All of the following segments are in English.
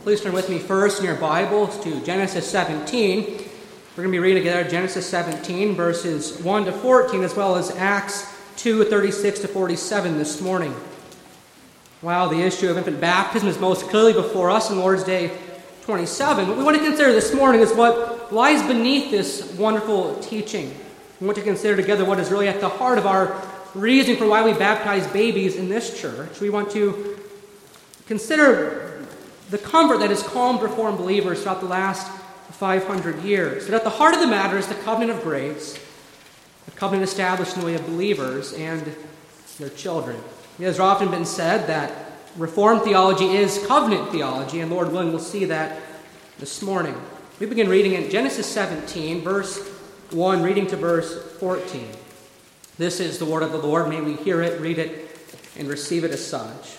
Please turn with me first in your Bibles to Genesis 17. We're going to be reading together Genesis 17, verses 1 to 14, as well as Acts 2, 36 to 47 this morning. While the issue of infant baptism is most clearly before us in Lord's Day 27, what we want to consider this morning is what lies beneath this wonderful teaching. We want to consider together what is really at the heart of our reason for why we baptize babies in this church. We want to consider the comfort that has calmed Reformed believers throughout the last 500 years. That at the heart of the matter is the covenant of grace, a covenant established in the way of believers and their children. It has often been said that Reformed theology is covenant theology, and Lord willing, we'll see that this morning. We begin reading in Genesis 17, verse 1, reading to verse 14. This is the word of the Lord. May we hear it, read it, and receive it as such.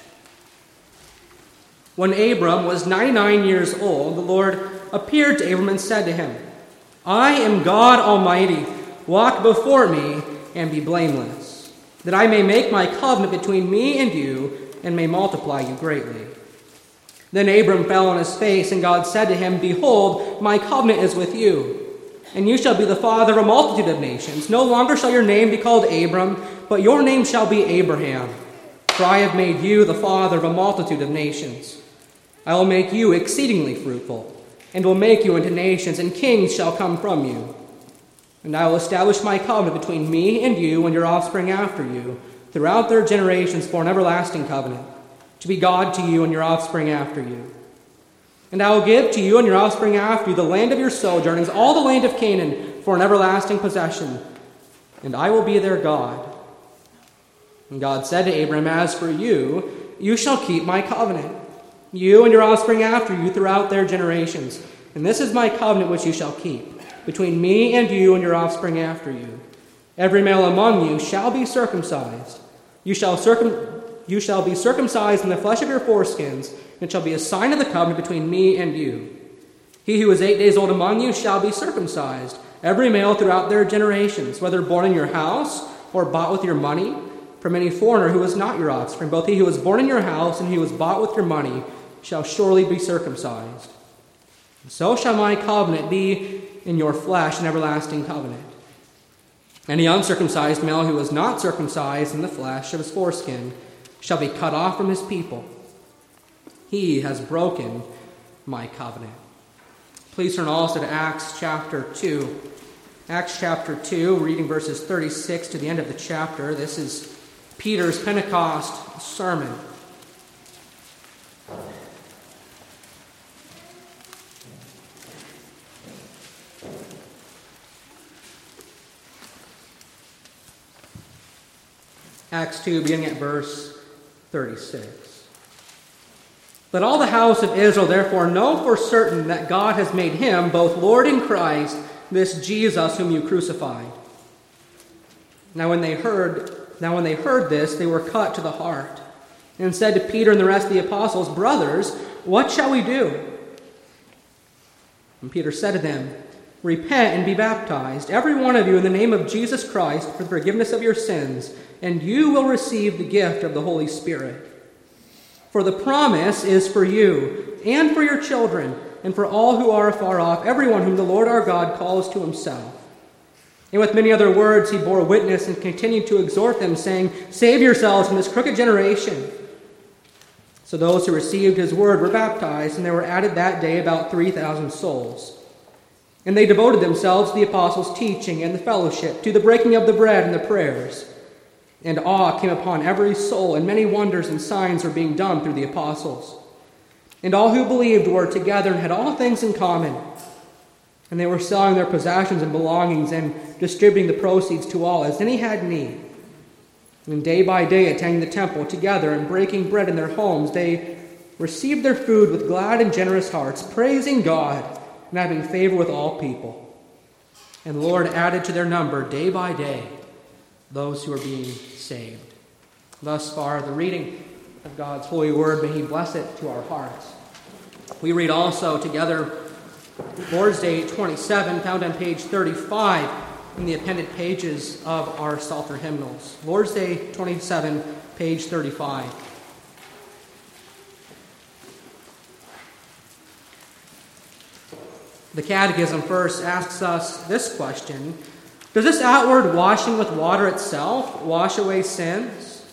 When Abram was 99 years old, the Lord appeared to Abram and said to him, I am God Almighty. Walk before me and be blameless, that I may make my covenant between me and you and may multiply you greatly. Then Abram fell on his face, and God said to him, Behold, my covenant is with you, and you shall be the father of a multitude of nations. No longer shall your name be called Abram, but your name shall be Abraham, for I have made you the father of a multitude of nations. I will make you exceedingly fruitful, and will make you into nations, and kings shall come from you. And I will establish my covenant between me and you and your offspring after you, throughout their generations for an everlasting covenant, to be God to you and your offspring after you. And I will give to you and your offspring after you the land of your sojournings, all the land of Canaan, for an everlasting possession, and I will be their God. And God said to Abram, As for you, you shall keep my covenant, you and your offspring after you throughout their generations. And this is my covenant which you shall keep, between me and you and your offspring after you. Every male among you shall be circumcised. You shall be circumcised in the flesh of your foreskins, and it shall be a sign of the covenant between me and you. He who is 8 days old among you shall be circumcised, every male throughout their generations, whether born in your house or bought with your money, from any foreigner who is not your offspring. Both he who was born in your house and he who was bought with your money shall surely be circumcised. So shall my covenant be in your flesh, an everlasting covenant. Any uncircumcised male who is not circumcised in the flesh of his foreskin shall be cut off from his people. He has broken my covenant. Please turn also to Acts chapter 2. Acts chapter 2, reading verses 36 to the end of the chapter. This is Peter's Pentecost sermon. Acts 2, beginning at verse 36. Let all the house of Israel therefore know for certain that God has made him both Lord and Christ, this Jesus whom you crucified. Now when they heard this, they were cut to the heart, and said to Peter and the rest of the apostles, Brothers, what shall we do? And Peter said to them, Repent and be baptized, every one of you, in the name of Jesus Christ, for the forgiveness of your sins, and you will receive the gift of the Holy Spirit. For the promise is for you, and for your children, and for all who are afar off, everyone whom the Lord our God calls to himself. And with many other words he bore witness and continued to exhort them, saying, Save yourselves from this crooked generation. So those who received his word were baptized, and there were added that day about 3,000 souls. And they devoted themselves to the apostles' teaching and the fellowship, to the breaking of the bread and the prayers. And awe came upon every soul, and many wonders and signs were being done through the apostles. And all who believed were together and had all things in common. And they were selling their possessions and belongings and distributing the proceeds to all as any had need. And day by day attending the temple together and breaking bread in their homes, they received their food with glad and generous hearts, praising God and having favor with all people. And the Lord added to their number day by day those who are being saved. Thus far, the reading of God's holy word. May he bless it to our hearts. We read also together Lord's Day 27, found on page 35 in the appended pages of our Psalter hymnals. Lord's Day 27, page 35. The Catechism first asks us this question: does this outward washing with water itself wash away sins?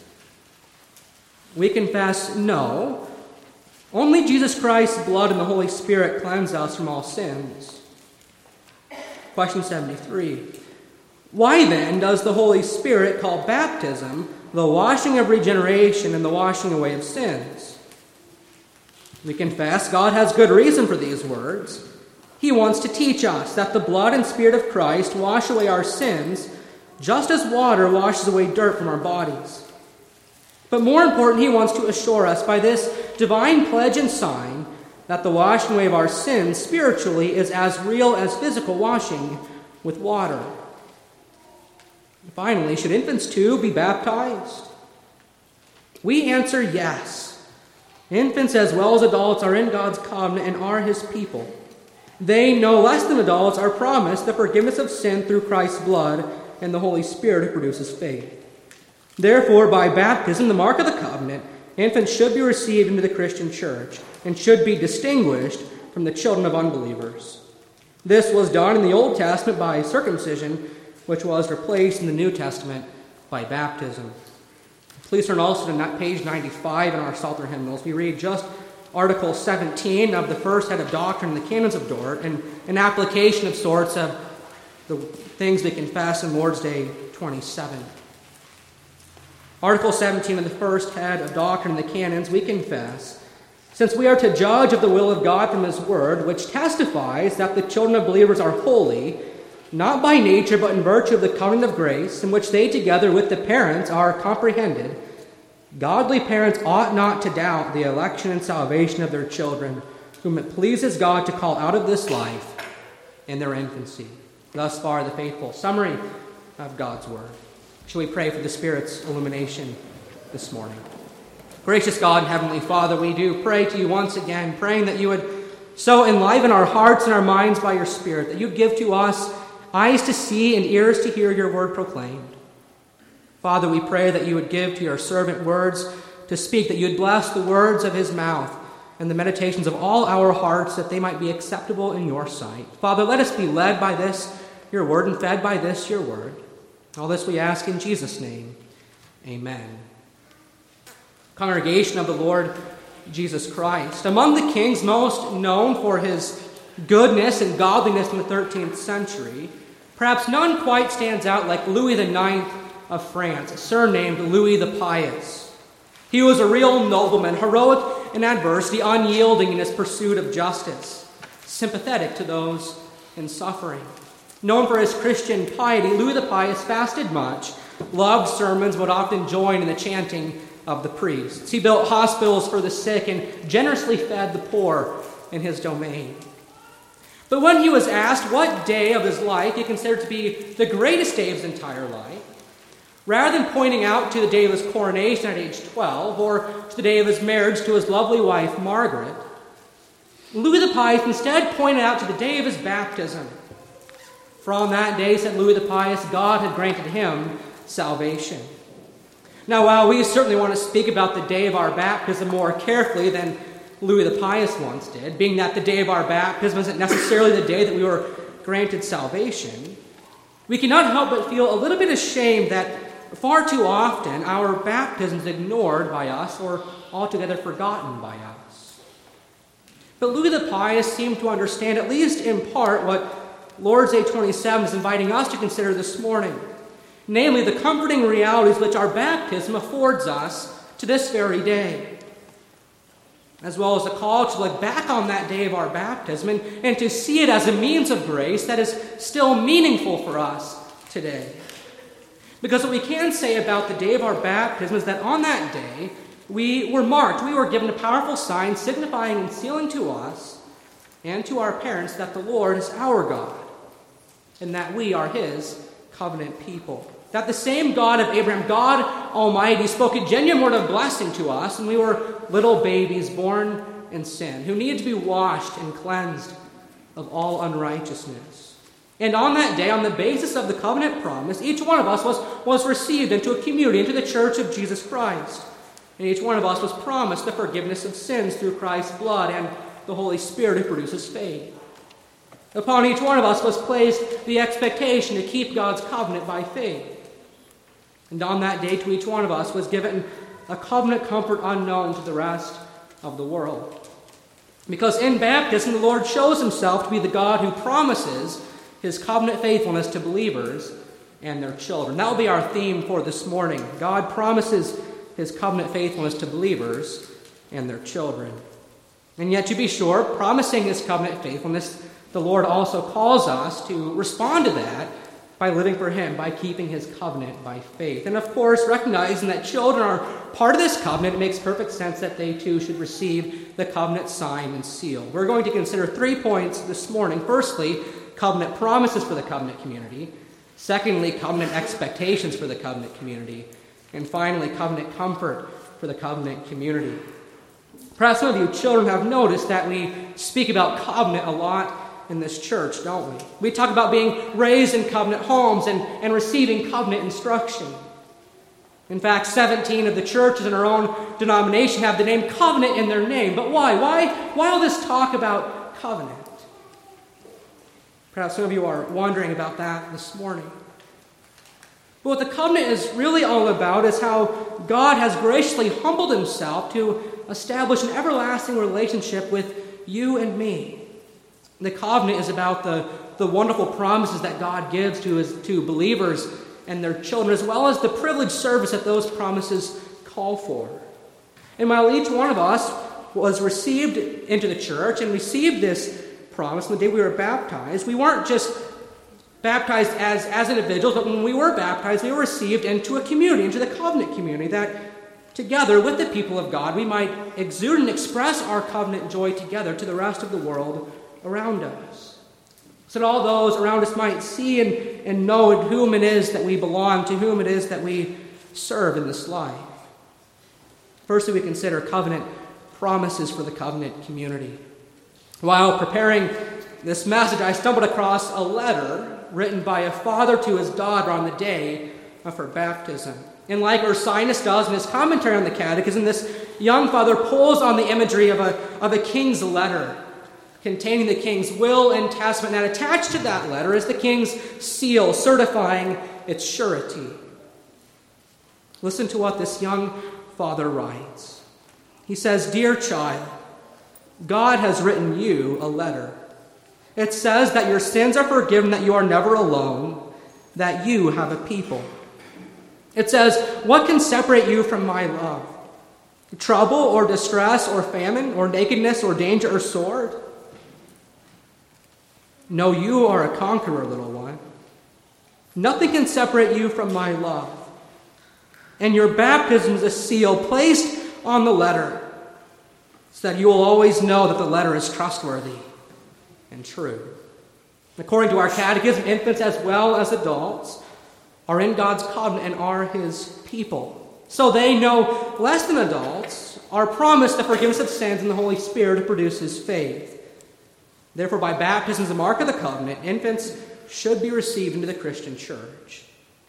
We confess no. Only Jesus Christ's blood and the Holy Spirit cleanse us from all sins. Question 73. Why then does the Holy Spirit call baptism the washing of regeneration and the washing away of sins? We confess God has good reason for these words. He wants to teach us that the blood and Spirit of Christ wash away our sins, just as water washes away dirt from our bodies. But more important, he wants to assure us by this divine pledge and sign that the washing away of our sins spiritually is as real as physical washing with water. Finally, should infants too be baptized? We answer yes. Infants as well as adults are in God's covenant and are his people. They, no less than adults, are promised the forgiveness of sin through Christ's blood and the Holy Spirit who produces faith. Therefore, by baptism, the mark of the covenant, infants should be received into the Christian church and should be distinguished from the children of unbelievers. This was done in the Old Testament by circumcision, which was replaced in the New Testament by baptism. Please turn also to page 95 in our Psalter hymnals. We read just Article 17 of the first head of doctrine, the Canons of Dort, and an application of sorts of the things we confess in Lord's Day 27. Article 17 of the first head of doctrine, the Canons, we confess, since we are to judge of the will of God from his word, which testifies that the children of believers are holy, not by nature but in virtue of the covenant of grace, in which they together with the parents are comprehended, godly parents ought not to doubt the election and salvation of their children, whom it pleases God to call out of this life in their infancy. Thus far, the faithful summary of God's word. Shall we pray for the Spirit's illumination this morning? Gracious God and Heavenly Father, we do pray to you once again, praying that you would so enliven our hearts and our minds by your Spirit, that you'd give to us eyes to see and ears to hear your word proclaimed. Father, we pray that you would give to your servant words to speak, that you would bless the words of his mouth and the meditations of all our hearts, that they might be acceptable in your sight. Father, let us be led by this, your word, and fed by this, your word. All this we ask in Jesus' name. Amen. Congregation of the Lord Jesus Christ. Among the kings most known for his goodness and godliness in the 13th century, perhaps none quite stands out like Louis IX of France, surnamed Louis the Pious. He was a real nobleman, heroic in adversity, unyielding in his pursuit of justice, sympathetic to those in suffering. Known for his Christian piety, Louis the Pious fasted much, loved sermons, would often join in the chanting of the priests. He built hospitals for the sick and generously fed the poor in his domain. But when he was asked what day of his life he considered to be the greatest day of his entire life, rather than pointing out to the day of his coronation at age 12 or to the day of his marriage to his lovely wife Margaret, Louis the Pious instead pointed out to the day of his baptism. For on that day, said Louis the Pious, God had granted him salvation. Now, while we certainly want to speak about the day of our baptism more carefully than Louis the Pious once did, being that the day of our baptism isn't necessarily the day that we were granted salvation, we cannot help but feel a little bit ashamed that far too often our baptism is ignored by us or altogether forgotten by us. But Louis the Pious seemed to understand, at least in part, what Lord's Day 27 is inviting us to consider this morning, namely the comforting realities which our baptism affords us to this very day, as well as a call to look back on that day of our baptism and to see it as a means of grace that is still meaningful for us today. Because what we can say about the day of our baptism is that on that day, we were marked, we were given a powerful sign signifying and sealing to us and to our parents that the Lord is our God and that we are his covenant people. That the same God of Abraham, God Almighty, spoke a genuine word of blessing to us when we were little babies born in sin, who needed to be washed and cleansed of all unrighteousness. And on that day, on the basis of the covenant promise, each one of us was received into a community, into the church of Jesus Christ. And each one of us was promised the forgiveness of sins through Christ's blood and the Holy Spirit who produces faith. Upon each one of us was placed the expectation to keep God's covenant by faith. And on that day, to each one of us was given a covenant comfort unknown to the rest of the world. Because in baptism, the Lord shows himself to be the God who promises his covenant faithfulness to believers and their children. That will be our theme for this morning. God promises his covenant faithfulness to believers and their children. And yet, to be sure, promising his covenant faithfulness, the Lord also calls us to respond to that by living for him, by keeping his covenant by faith. And of course, recognizing that children are part of this covenant, it makes perfect sense that they too should receive the covenant sign and seal. We're going to consider 3 points this morning. Firstly, covenant promises for the covenant community. Secondly, covenant expectations for the covenant community. And finally, covenant comfort for the covenant community. Perhaps some of you children have noticed that we speak about covenant a lot in this church, don't we? We talk about being raised in covenant homes and receiving covenant instruction. In fact, 17 of the churches in our own denomination have the name covenant in their name. But why? Why all this talk about covenant? Perhaps some of you are wondering about that this morning. But what the covenant is really all about is how God has graciously humbled himself to establish an everlasting relationship with you and me. The covenant is about the wonderful promises that God gives to believers and their children, as well as the privileged service that those promises call for. And while each one of us was received into the church and received this promise on the day we were baptized, we weren't just baptized as individuals, but when we were baptized, we were received into a community, into the covenant community, that together with the people of God, we might exude and express our covenant joy together to the rest of the world around us. So that all those around us might see and know to whom it is that we belong, to whom it is that we serve in this life. Firstly, we consider covenant promises for the covenant community. While preparing this message, I stumbled across a letter written by a father to his daughter on the day of her baptism. And like Ursinus does in his commentary on the Catechism, this young father pulls on the imagery of a king's letter containing the king's will and testament. And attached to that letter is the king's seal, certifying its surety. Listen to what this young father writes. He says, "Dear child, God has written you a letter. It says that your sins are forgiven, that you are never alone, that you have a people. It says, what can separate you from my love? Trouble or distress or famine or nakedness or danger or sword? No, you are a conqueror, little one. Nothing can separate you from my love. And your baptism is a seal placed on the letter, so that you will always know that the letter is trustworthy and true." According to our catechism, infants as well as adults are in God's covenant and are his people. So they know less than adults are promised the forgiveness of sins and the Holy Spirit who produces faith. Therefore, by baptism as a mark of the covenant, infants should be received into the Christian church.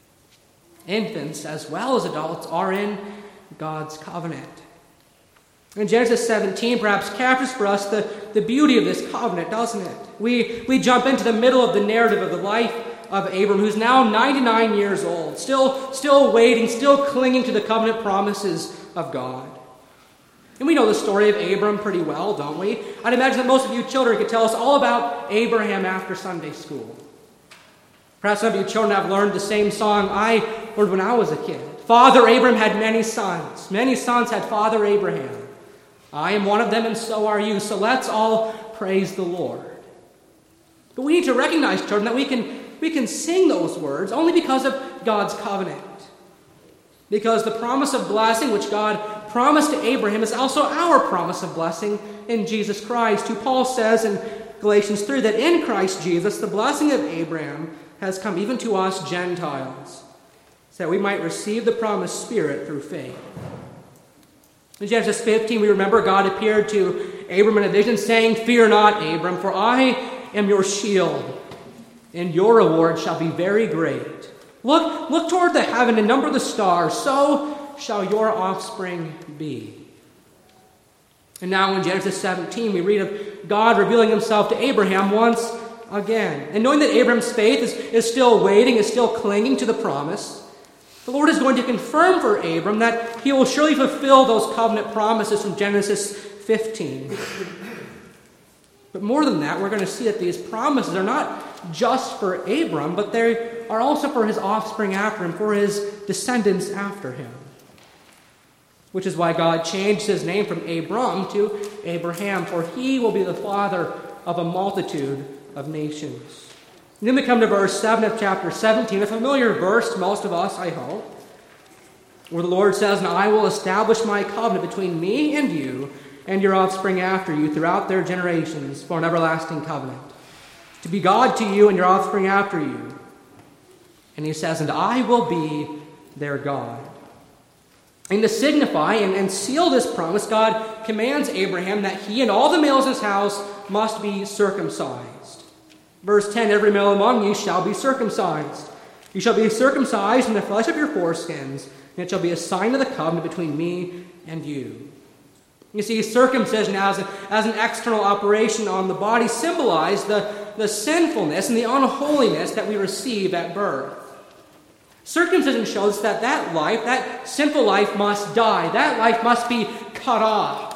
Infants as well as adults are in God's covenant. And Genesis 17 perhaps captures for us the beauty of this covenant, doesn't it? We jump into the middle of the narrative of the life of Abram, who's now 99 years old, still waiting, still clinging to the covenant promises of God. And we know the story of Abram pretty well, don't we? I'd imagine that most of you children could tell us all about Abraham after Sunday school. Perhaps some of you children have learned the same song I learned when I was a kid. Father Abram had many sons. Many sons had Father Abraham. I am one of them, and so are you. So let's all praise the Lord. But we need to recognize, children, that we can sing those words only because of God's covenant. Because the promise of blessing which God promised to Abraham is also our promise of blessing in Jesus Christ, who Paul says in Galatians 3 that in Christ Jesus the blessing of Abraham has come even to us Gentiles, so that we might receive the promised Spirit through faith. In Genesis 15, we remember God appeared to Abram in a vision, saying, "Fear not, Abram, for I am your shield, and your reward shall be very great. Look toward the heaven and number the stars, so shall your offspring be." And now in Genesis 17, we read of God revealing himself to Abraham once again. And knowing that Abraham's faith is still waiting, is still clinging to the promise, the Lord is going to confirm for Abram that he will surely fulfill those covenant promises from Genesis 15. But more than that, we're going to see that these promises are not just for Abram, but they are also for his offspring after him, for his descendants after him. Which is why God changed his name from Abram to Abraham, for he will be the father of a multitude of nations. And then we come to verse 7 of chapter 17, a familiar verse to most of us, I hope, where the Lord says, "And I will establish my covenant between me and you and your offspring after you throughout their generations for an everlasting covenant, to be God to you and your offspring after you." And he says, "And I will be their God." And to signify and seal this promise, God commands Abraham that he and all the males in his house must be circumcised. Verse 10, "Every male among you shall be circumcised. You shall be circumcised in the flesh of your foreskins, and it shall be a sign of the covenant between me and you." You see, circumcision as an external operation on the body symbolized the sinfulness and the unholiness that we receive at birth. Circumcision shows that life, that sinful life, must die. That life must be cut off.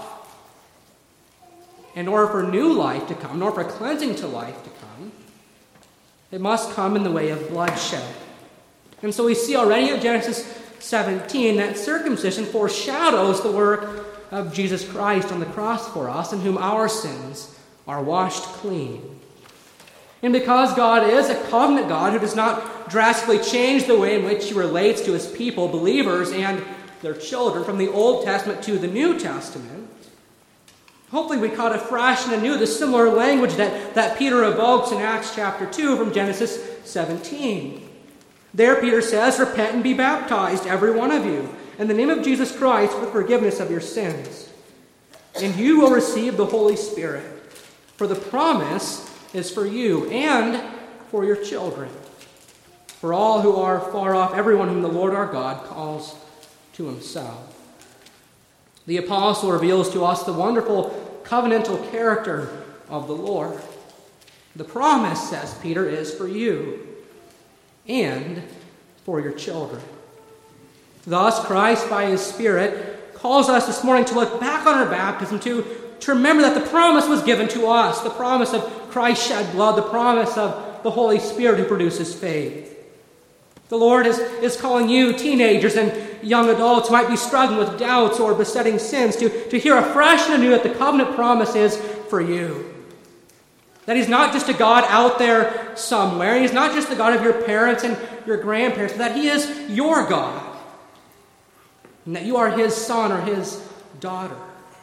In order for new life to come, in order for cleansing to life to come, it must come in the way of bloodshed. And so we see already in Genesis 17 that circumcision foreshadows the work of Jesus Christ on the cross for us, in whom our sins are washed clean. And because God is a covenant God who does not drastically change the way in which he relates to his people, believers, and their children from the Old Testament to the New Testament, hopefully we caught afresh and anew the similar language that Peter evokes in Acts chapter 2 from Genesis 17. There Peter says, "Repent and be baptized, every one of you, in the name of Jesus Christ for forgiveness of your sins. And you will receive the Holy Spirit, for the promise is for you and for your children, for all who are far off, everyone whom the Lord our God calls to himself." The apostle reveals to us the wonderful covenantal character of the Lord. The promise, says Peter, is for you and for your children. Thus, Christ, by his Spirit, calls us this morning to look back on our baptism, to remember that the promise was given to us, the promise of Christ's shed blood, the promise of the Holy Spirit who produces faith. The Lord is calling you, teenagers and young adults who might be struggling with doubts or besetting sins, to hear afresh and anew that the covenant promise is for you. That he's not just a God out there somewhere. He's not just the God of your parents and your grandparents, but that he is your God. And that you are his son or his daughter.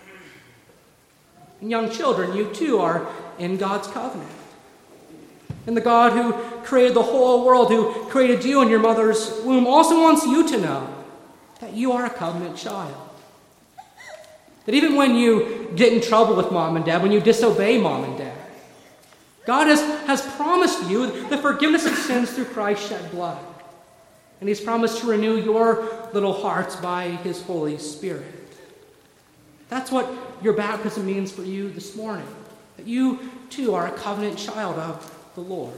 And young children, you too are in God's covenant. And the God who created the whole world, who created you in your mother's womb, also wants you to know that you are a covenant child. That even when you get in trouble with mom and dad, when you disobey mom and dad, God has promised you the forgiveness of sins through Christ's shed blood. And he's promised to renew your little hearts by his Holy Spirit. That's what your baptism means for you this morning. That you too are a covenant child of the Lord.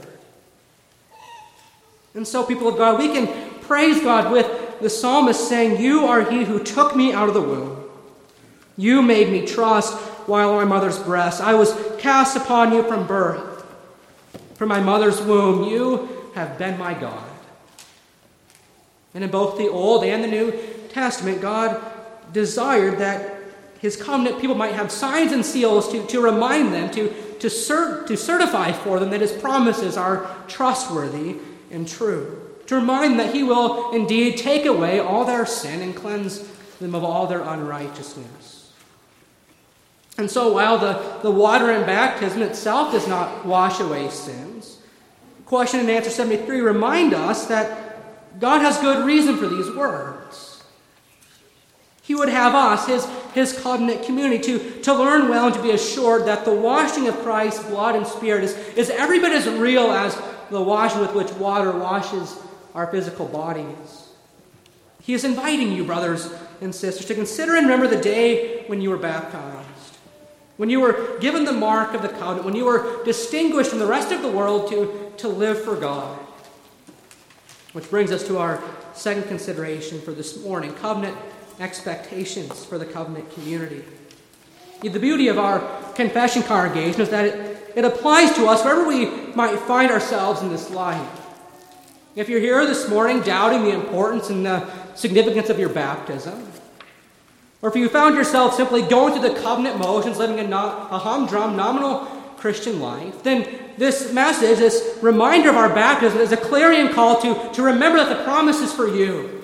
And so, people of God, we can praise God with the psalmist saying, "You are he who took me out of the womb. You made me trust while in my mother's breast. I was cast upon you from birth. From my mother's womb, you have been my God." And in both the Old and the New Testament, God desired that his covenant people might have signs and seals to remind them, to certify for them that his promises are trustworthy and true. To remind them that he will indeed take away all their sin and cleanse them of all their unrighteousness. And so while the water in baptism itself does not wash away sins, question and answer 73 remind us that God has good reason for these words. He would have us, his covenant community, to learn well and to be assured that the washing of Christ's blood and Spirit is every bit as real as the washing with which water washes our physical bodies. He is inviting you, brothers and sisters, to consider and remember the day when you were baptized. when you were given the mark of the covenant, when you were distinguished from the rest of the world to live for God. Which brings us to our second consideration for this morning, covenant expectations for the covenant community. The beauty of our confession congregation is that it applies to us wherever we might find ourselves in this life. If you're here this morning doubting the importance and the significance of your baptism, or if you found yourself simply going through the covenant motions, living a humdrum, nominal Christian life, then this message, this reminder of our baptism, is a clarion call to remember that the promise is for you.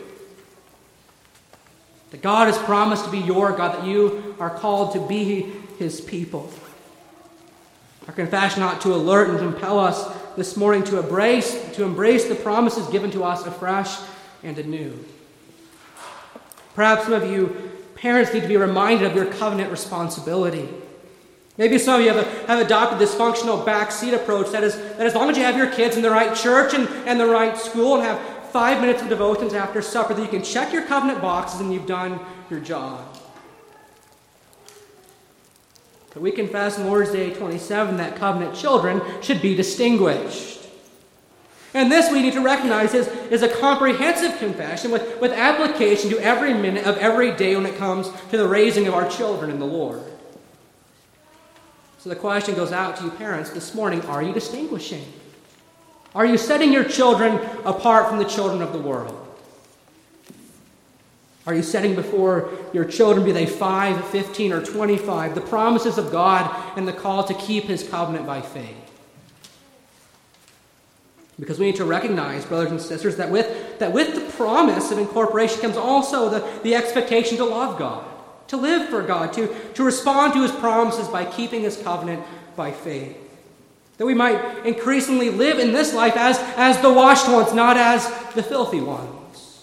That God has promised to be your God, that you are called to be His people. Our confession ought to alert and compel us this morning to embrace the promises given to us afresh and anew. Perhaps some of you parents need to be reminded of your covenant responsibility. Maybe some of you have adopted this functional backseat approach that as long as you have your kids in the right church and the right school and have 5 minutes of devotions after supper, that you can check your covenant boxes and you've done your job. But we confess in Lord's Day 27 that covenant children should be distinguished. And this we need to recognize is a comprehensive confession with application to every minute of every day when it comes to the raising of our children in the Lord. So the question goes out to you parents this morning, are you distinguishing? Are you setting your children apart from the children of the world? Are you setting before your children, be they 5, 15, or 25, the promises of God and the call to keep His covenant by faith? Because we need to recognize, brothers and sisters, that with the promise of incorporation comes also the expectation to love God, to live for God, to respond to His promises by keeping His covenant by faith. That we might increasingly live in this life as the washed ones, not as the filthy ones.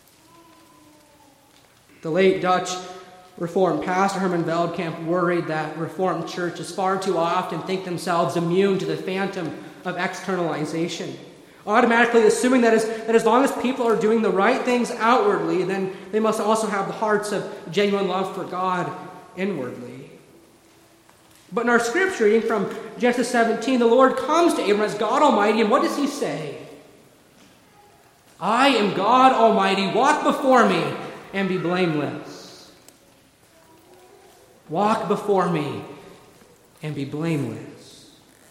The late Dutch Reformed pastor Herman Veldkamp worried that Reformed churches far too often think themselves immune to the phantom of externalization, automatically assuming that as long as people are doing the right things outwardly, then they must also have the hearts of genuine love for God inwardly. But in our scripture reading from Genesis 17, the Lord comes to Abram as God Almighty, and what does He say? I am God Almighty, walk before me and be blameless. Walk before me and be blameless.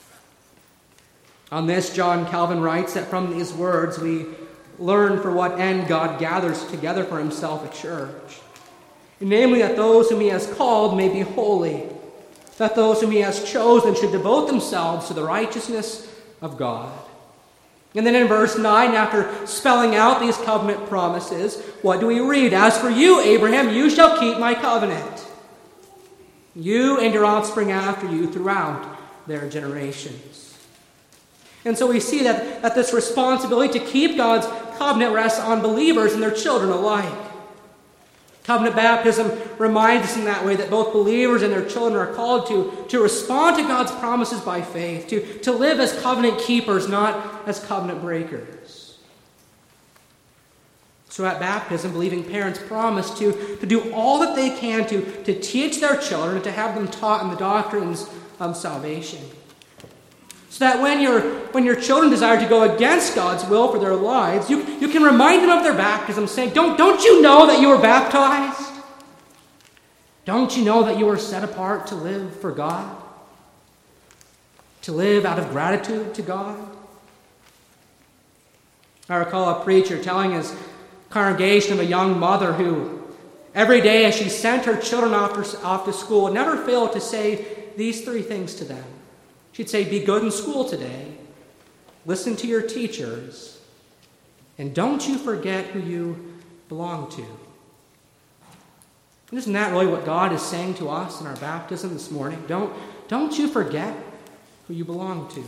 On this, John Calvin writes that from these words we learn for what end God gathers together for Himself a church. Namely, that those whom He has called may be holy, that those whom He has chosen should devote themselves to the righteousness of God. And then in verse 9, after spelling out these covenant promises, what do we read? As for you, Abraham, you shall keep my covenant, you and your offspring after you throughout their generations. And so we see that this responsibility to keep God's covenant rests on believers and their children alike. Covenant baptism reminds us in that way that both believers and their children are called to respond to God's promises by faith, to live as covenant keepers, not as covenant breakers. So at baptism, believing parents promise to do all that they can to teach their children and to have them taught in the doctrines of salvation. So that when your children desire to go against God's will for their lives, you can remind them of their baptism, saying, Don't you know that you were baptized? Don't you know that you were set apart to live for God? To live out of gratitude to God? I recall a preacher telling his congregation of a young mother who, every day as she sent her children off to school, would never fail to say these 3 things to them. She'd say, be good in school today, listen to your teachers, and don't you forget who you belong to. And isn't that really what God is saying to us in our baptism this morning? Don't you forget who you belong to.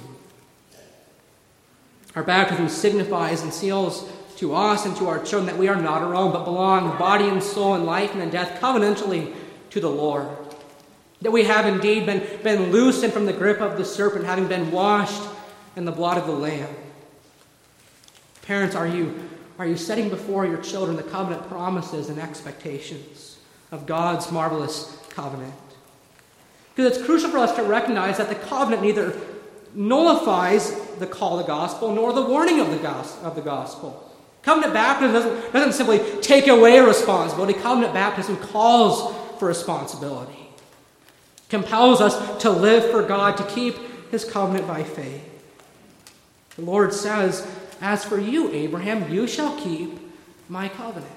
Our baptism signifies and seals to us and to our children that we are not our own, but belong body and soul and life and in death covenantally to the Lord. That we have indeed been loosened from the grip of the serpent, having been washed in the blood of the Lamb. Parents, are you setting before your children the covenant promises and expectations of God's marvelous covenant? Because it's crucial for us to recognize that the covenant neither nullifies the call of the gospel nor the warning of the gospel. Covenant baptism doesn't simply take away responsibility. Covenant baptism calls for responsibility. Compels us to live for God, to keep his covenant by faith. The Lord says, "As for you, Abraham, you shall keep my covenant."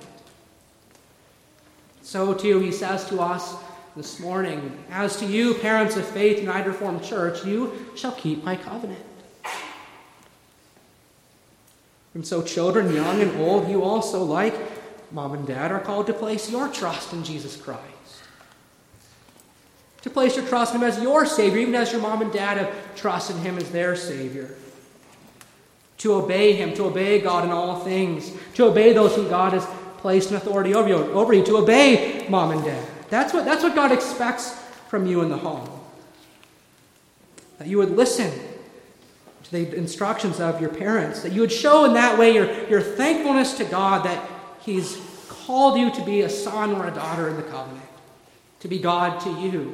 So too, he says to us this morning, "As to you, parents of faith, United Reformed Church, you shall keep my covenant." And so children, young and old, you also, like mom and dad, are called to place your trust in Jesus Christ. To place your trust in him as your Savior, even as your mom and dad have trusted him as their Savior. To obey him, to obey God in all things, to obey those whom God has placed in authority over you, to obey mom and dad. That's what God expects from you in the home. That you would listen to the instructions of your parents, that you would show in that way your thankfulness to God that he's called you to be a son or a daughter in the covenant, to be God to you.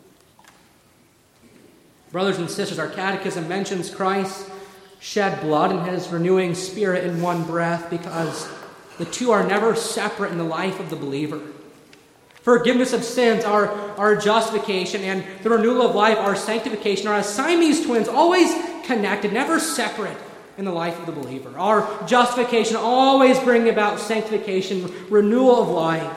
Brothers and sisters, our catechism mentions Christ shed blood and his renewing Spirit in one breath because the two are never separate in the life of the believer. Forgiveness of sins, our justification, and the renewal of life, our sanctification, are as Siamese twins, always connected, never separate in the life of the believer. Our justification always bringing about sanctification, renewal of life.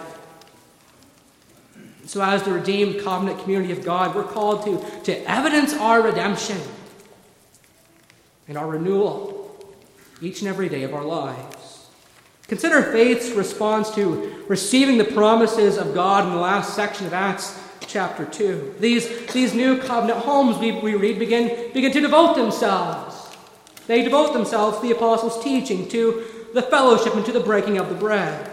So as the redeemed covenant community of God, we're called to evidence our redemption and our renewal each and every day of our lives. Consider faith's response to receiving the promises of God in the last section of Acts chapter 2. These new covenant homes, we read, begin to devote themselves. They devote themselves to the apostles' teaching, to the fellowship, and to the breaking of the bread.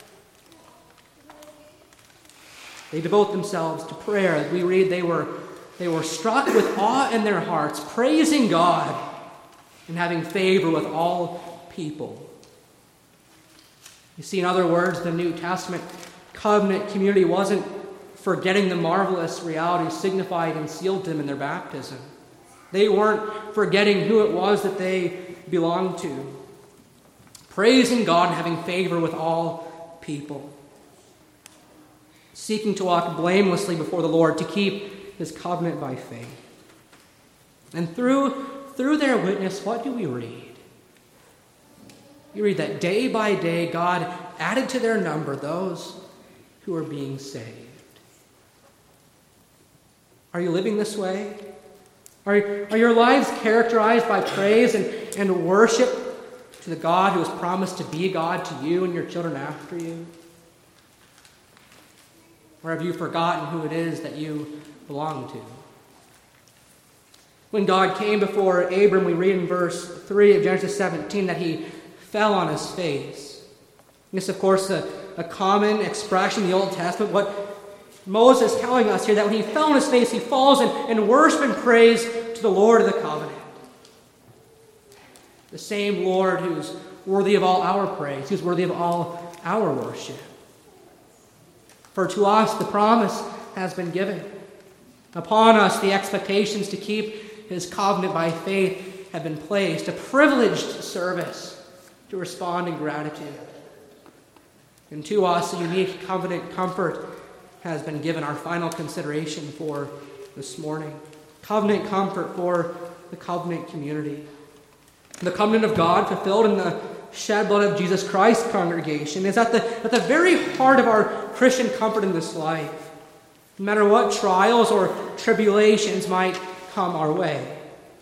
They devote themselves to prayer. We read they were struck with awe in their hearts, praising God and having favor with all people. You see, in other words, the New Testament covenant community wasn't forgetting the marvelous reality signified and sealed to them in their baptism. They weren't forgetting who it was that they belonged to. Praising God and having favor with all people. Seeking to walk blamelessly before the Lord, to keep his covenant by faith. And through their witness, what do we read? You read that day by day God added to their number those who are being saved. Are you living this way? Are your lives characterized by praise and worship to the God who has promised to be God to you and your children after you? Or have you forgotten who it is that you belong to? When God came before Abram, we read in verse 3 of Genesis 17 that he fell on his face. This, of course, a common expression in the Old Testament. What Moses is telling us here, that when he fell on his face, he falls in worship and praise to the Lord of the covenant. The same Lord who's worthy of all our praise, who's worthy of all our worship. For to us the promise has been given. Upon us the expectations to keep his covenant by faith have been placed. A privileged service to respond in gratitude. And to us a unique covenant comfort has been given, our final consideration for this morning. Covenant comfort for the covenant community. The covenant of God fulfilled in the shed blood of Jesus Christ, congregation, is at the very heart of our Christian comfort in this life, no matter what trials or tribulations might come our way.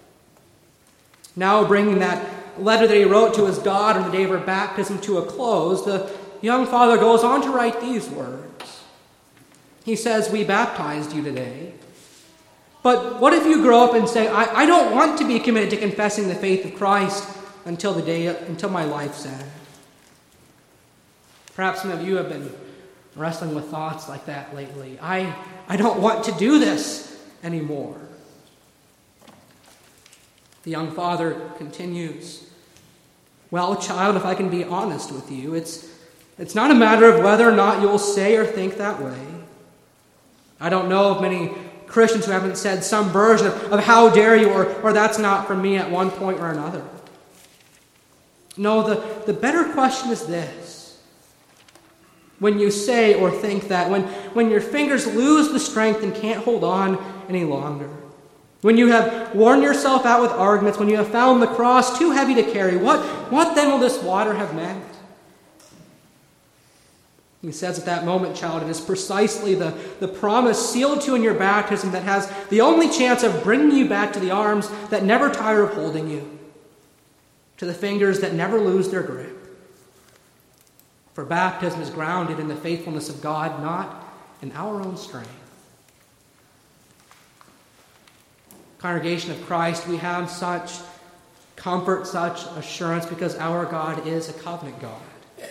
Now bringing that letter that he wrote to his daughter on the day of her baptism to a close, the young father goes on to write these words. He says, "We baptized you today. But what if you grow up and say, I don't want to be committed to confessing the faith of Christ until my life's end?" Perhaps some of you have been wrestling with thoughts like that lately. I don't want to do this anymore. The young father continues, "Well, child, if I can be honest with you, it's not a matter of whether or not you'll say or think that way. I don't know of many Christians who haven't said some version of how dare you or that's not for me at one point or another. No, the better question is this. When you say or think that, when your fingers lose the strength and can't hold on any longer, when you have worn yourself out with arguments, when you have found the cross too heavy to carry, what then will this water have meant? He says at that moment, child, it is precisely the promise sealed to you in your baptism that has the only chance of bringing you back to the arms that never tire of holding you, to the fingers that never lose their grip. For baptism is grounded in the faithfulness of God, not in our own strength. Congregation of Christ, we have such comfort, such assurance, because our God is a covenant God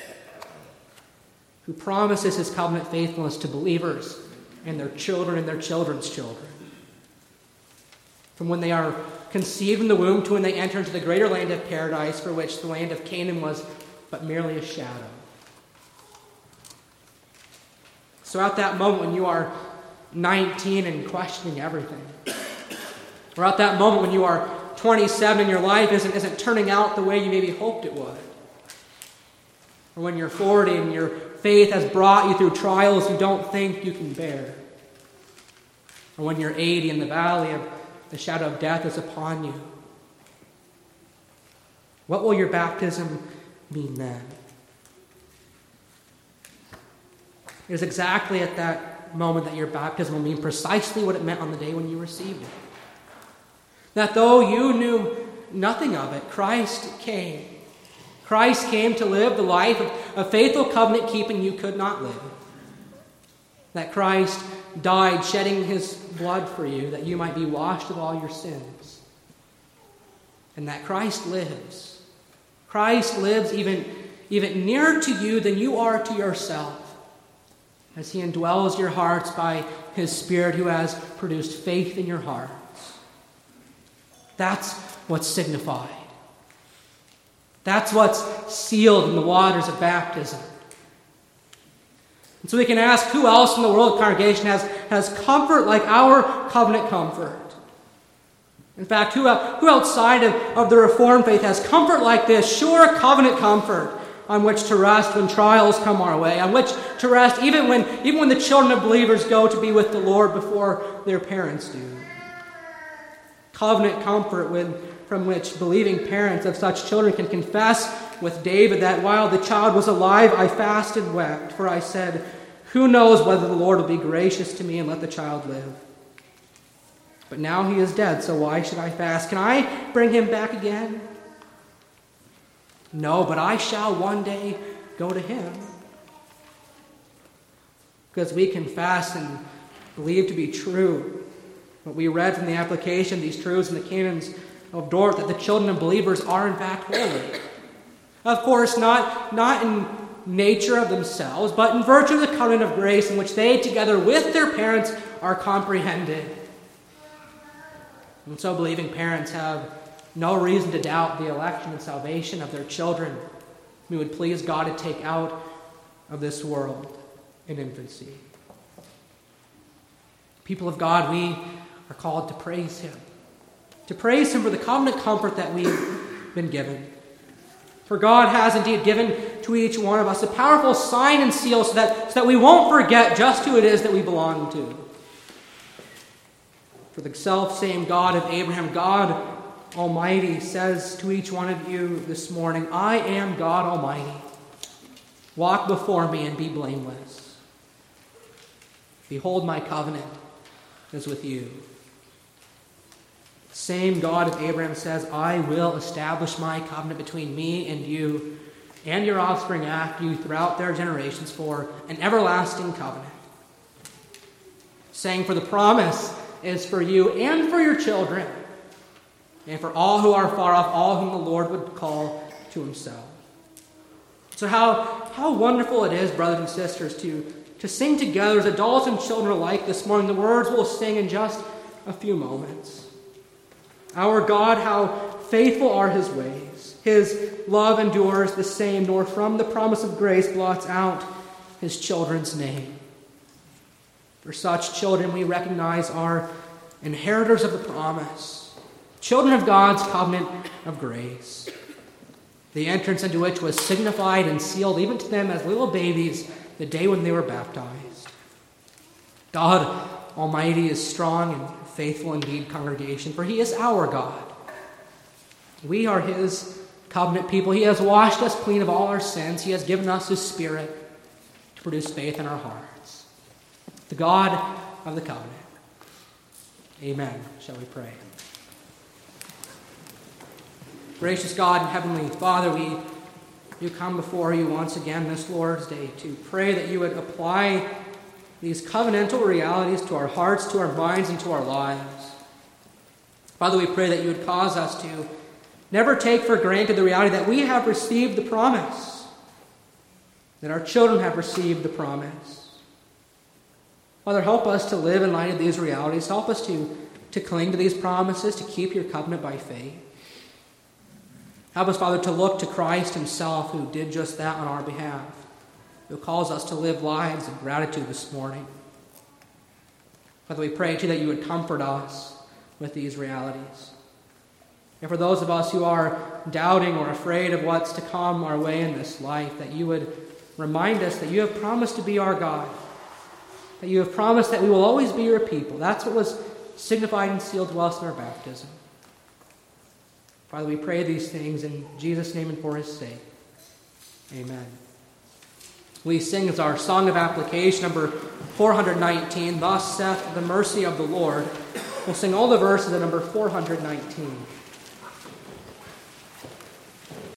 who promises his covenant faithfulness to believers and their children and their children's children. From when they are conceived in the womb to when they enter into the greater land of paradise, for which the land of Canaan was but merely a shadow. So at that moment when you are 19 and questioning everything, or at that moment when you are 27 and your life isn't turning out the way you maybe hoped it would, or when you're 40 and your faith has brought you through trials you don't think you can bear, or when you're 80 and the valley of the shadow of death is upon you, what will your baptism mean then? It is exactly at that moment that your baptism will mean precisely what it meant on the day when you received it. That though you knew nothing of it, Christ came. Christ came to live the life of faithful covenant keeping you could not live. That Christ died shedding his blood for you that you might be washed of all your sins. And that Christ lives. Christ lives even nearer to you than you are to yourself, as he indwells your hearts by his Spirit who has produced faith in your hearts. That's what's signified. That's what's sealed in the waters of baptism. And so we can ask, who else in the world, congregation, has comfort like our covenant comfort? In fact, who outside of the Reformed faith has comfort like this, sure covenant comfort, on which to rest when trials come our way, on which to rest even when the children of believers go to be with the Lord before their parents do? Covenant comfort from which believing parents of such children can confess with David that while the child was alive, I fasted and wept, for I said, who knows whether the Lord will be gracious to me and let the child live? But now he is dead, so why should I fast? Can I bring him back again? No, but I shall one day go to him. Because we confess and believe to be true what we read from the application of these truths in the canons of Dort, that the children of believers are in fact holy. Of course, not in nature of themselves, but in virtue of the covenant of grace in which they, together with their parents, are comprehended. And so believing parents have no reason to doubt the election and salvation of their children who would please God to take out of this world in infancy. People of God, we are called to praise him. To praise him for the covenant comfort that we've been given. For God has indeed given to each one of us a powerful sign and seal so that we won't forget just who it is that we belong to. For the self-same God of Abraham, God Almighty, says to each one of you this morning, I am God Almighty. Walk before me and be blameless. Behold, my covenant is with you. The same God of Abraham says, I will establish my covenant between me and you and your offspring after you throughout their generations for an everlasting covenant. Saying, for the promise is for you and for your children, and for all who are far off, all whom the Lord would call to himself. So how wonderful it is, brothers and sisters, to sing together as adults and children alike this morning. The words we'll sing in just a few moments. Our God, how faithful are his ways. His love endures the same, nor from the promise of grace blots out his children's name. For such children we recognize are inheritors of the promise, children of God's covenant of grace, the entrance into which was signified and sealed even to them as little babies the day when they were baptized. God Almighty is strong and faithful indeed, congregation, for he is our God. We are his covenant people. He has washed us clean of all our sins. He has given us his Spirit to produce faith in our hearts. The God of the covenant. Amen. Shall we pray? Gracious God and Heavenly Father, we do come before you once again this Lord's Day to pray that you would apply these covenantal realities to our hearts, to our minds, and to our lives. Father, we pray that you would cause us to never take for granted the reality that we have received the promise, that our children have received the promise. Father, help us to live in light of these realities. Help us to cling to these promises, to keep your covenant by faith. Help us, Father, to look to Christ himself, who did just that on our behalf, who calls us to live lives of gratitude this morning. Father, we pray, too, that you would comfort us with these realities. And for those of us who are doubting or afraid of what's to come our way in this life, that you would remind us that you have promised to be our God, that you have promised that we will always be your people. That's what was signified and sealed to us in our baptism. Father, we pray these things in Jesus' name and for his sake. Amen. We sing as our song of application, number 419, Thus saith the mercy of the Lord. We'll sing all the verses at number 419.